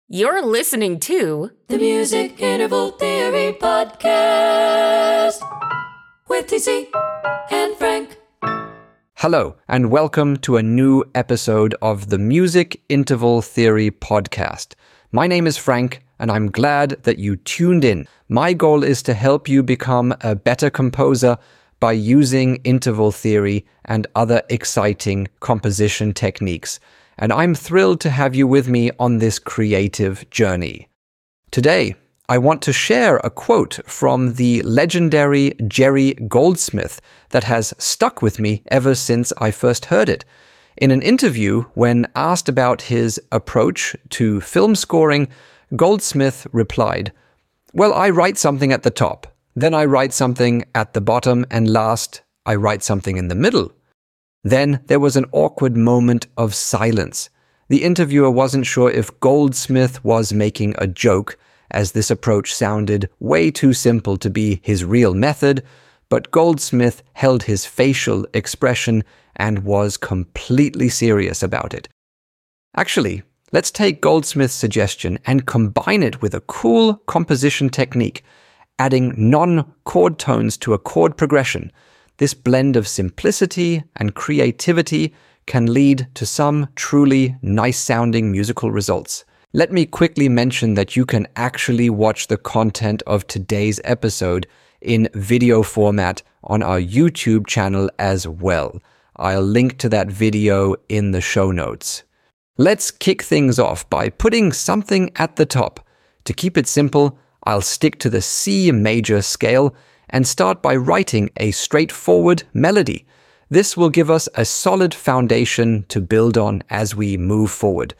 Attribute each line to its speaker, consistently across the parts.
Speaker 1: You're listening to
Speaker 2: The Music Interval Theory Podcast with TC and Frank.
Speaker 3: Hello, and welcome to a new episode of the Music Interval Theory Podcast. My name is Frank, and I'm glad that you tuned in. My goal is to help you become a better composer by using interval theory and other exciting composition techniques. And I'm thrilled to have you with me on this creative journey. Today, I want to share a quote from the legendary Jerry Goldsmith that has stuck with me ever since I first heard it. In an interview, when asked about his approach to film scoring, Goldsmith replied, "Well, I write something at the top, then I write something at the bottom, and last, I write something in the middle." Then there was an awkward moment of silence. The interviewer wasn't sure if Goldsmith was making a joke, as this approach sounded way too simple to be his real method, but Goldsmith held his facial expression and was completely serious about it. Actually, let's take Goldsmith's suggestion and combine it with a cool composition technique, adding non-chord tones to a chord progression. This blend of simplicity and creativity can lead to some truly nice-sounding musical results. Let me quickly mention that you can actually watch the content of today's episode in video format on our YouTube channel as well. I'll link to that video in the show notes. Let's kick things off by putting something at the top. To keep it simple, I'll stick to the C major scale and start by writing a straightforward melody. This will give us a solid foundation to build on as we move forward.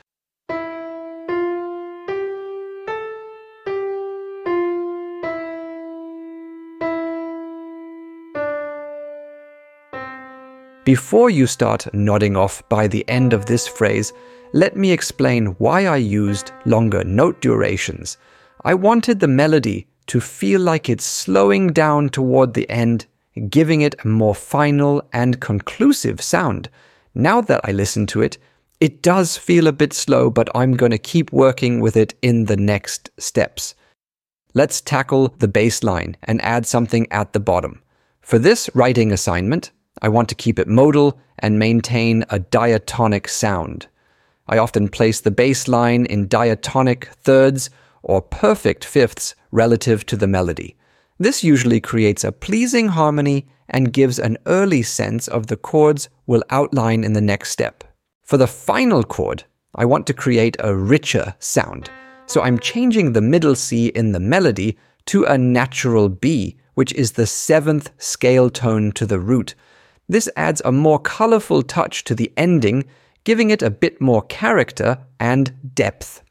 Speaker 3: Before you start nodding off by the end of this phrase, let me explain why I used longer note durations. I wanted the melody to feel like it's slowing down toward the end, giving it a more final and conclusive sound. Now that I listen to it, it does feel a bit slow, but I'm going to keep working with it in the next steps. Let's tackle the bass line and add something at the bottom. For this writing assignment, I want to keep it modal and maintain a diatonic sound. I often place the bass line in diatonic thirds or perfect fifths relative to the melody. This usually creates a pleasing harmony and gives an early sense of the chords we'll outline in the next step. For the final chord, I want to create a richer sound, so I'm changing the middle C in the melody to a natural B, which is the 7th scale tone to the root. This adds a more colorful touch to the ending, giving it a bit more character and depth.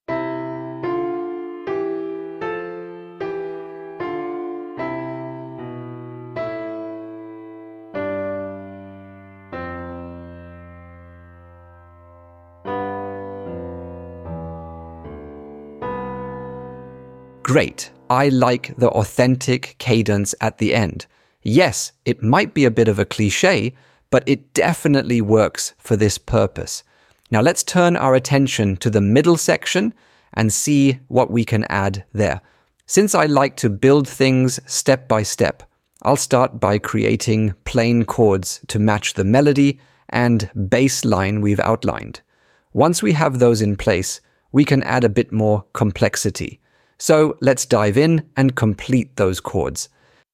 Speaker 3: Great, I like the authentic cadence at the end. Yes, it might be a bit of a cliche, but it definitely works for this purpose. Now let's turn our attention to the middle section and see what we can add there. Since I like to build things step by step, I'll start by creating plain chords to match the melody and bass line we've outlined. Once we have those in place, we can add a bit more complexity. So let's dive in and complete those chords.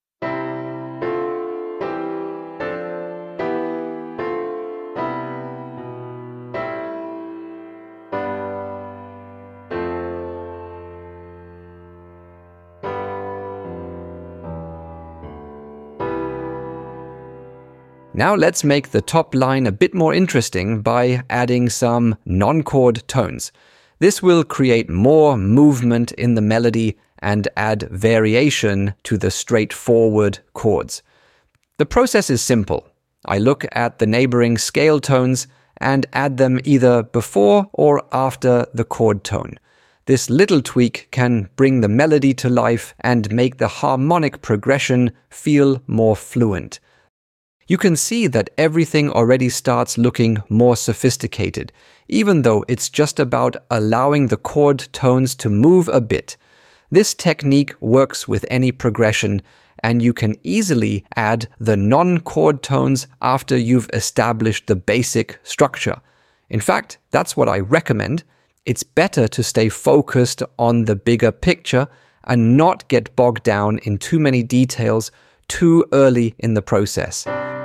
Speaker 3: Now let's make the top line a bit more interesting by adding some non-chord tones. This will create more movement in the melody and add variation to the straightforward chords. The process is simple. I look at the neighboring scale tones and add them either before or after the chord tone. This little tweak can bring the melody to life and make the harmonic progression feel more fluent. You can see that everything already starts looking more sophisticated, even though it's just about allowing the chord tones to move a bit. This technique works with any progression, and you can easily add the non-chord tones after you've established the basic structure. In fact, that's what I recommend. It's better to stay focused on the bigger picture and not get bogged down in too many details too early in the process.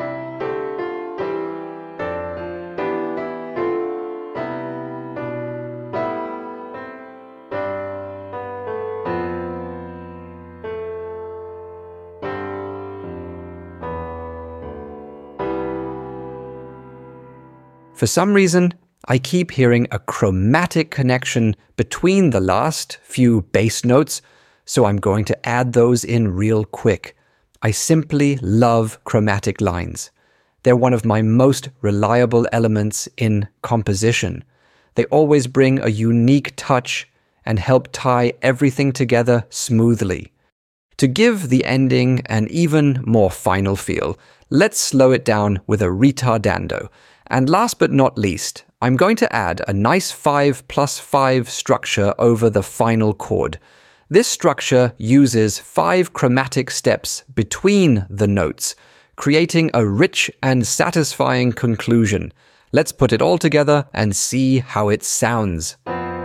Speaker 3: For some reason, I keep hearing a chromatic connection between the last few bass notes, so I'm going to add those in real quick. I simply love chromatic lines. They're one of my most reliable elements in composition. They always bring a unique touch and help tie everything together smoothly. To give the ending an even more final feel, let's slow it down with a ritardando. And last but not least, I'm going to add a nice 5+5 structure over the final chord. This structure uses 5 chromatic steps between the notes, creating a rich and satisfying conclusion. Let's put it all together and see how it sounds.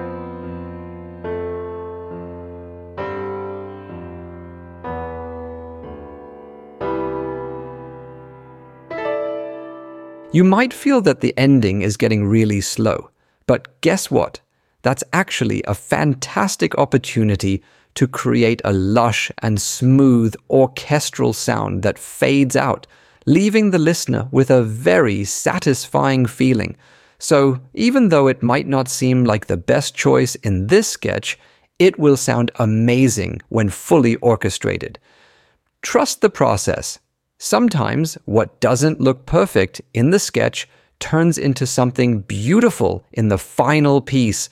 Speaker 3: You might feel that the ending is getting really slow, but guess what? That's actually a fantastic opportunity to create a lush and smooth orchestral sound that fades out, leaving the listener with a very satisfying feeling. So even though it might not seem like the best choice in this sketch, it will sound amazing when fully orchestrated. Trust the process. Sometimes what doesn't look perfect in the sketch turns into something beautiful in the final piece.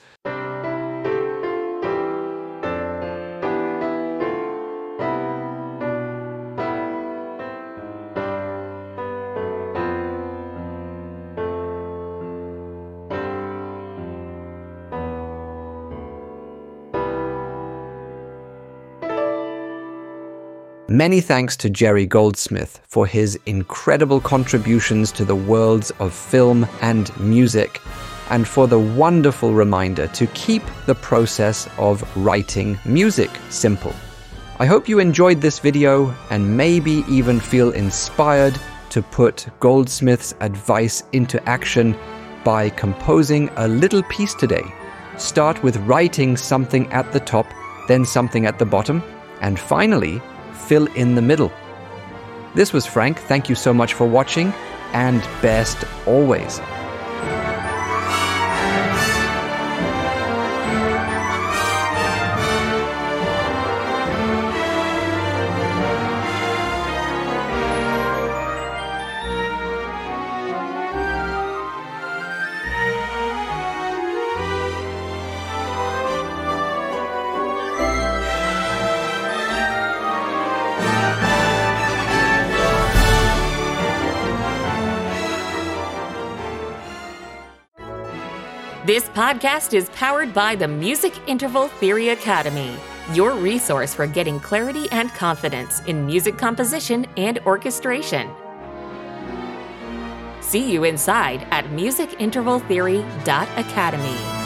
Speaker 3: Many thanks to Jerry Goldsmith for his incredible contributions to the worlds of film and music, and for the wonderful reminder to keep the process of writing music simple. I hope you enjoyed this video and maybe even feel inspired to put Goldsmith's advice into action by composing a little piece today. Start with writing something at the top, then something at the bottom, and finally, fill in the middle. This was Frank. Thank you so much for watching, and best always.
Speaker 1: This podcast is powered by the Music Interval Theory Academy, your resource for getting clarity and confidence in music composition and orchestration. See you inside at musicintervaltheory.academy.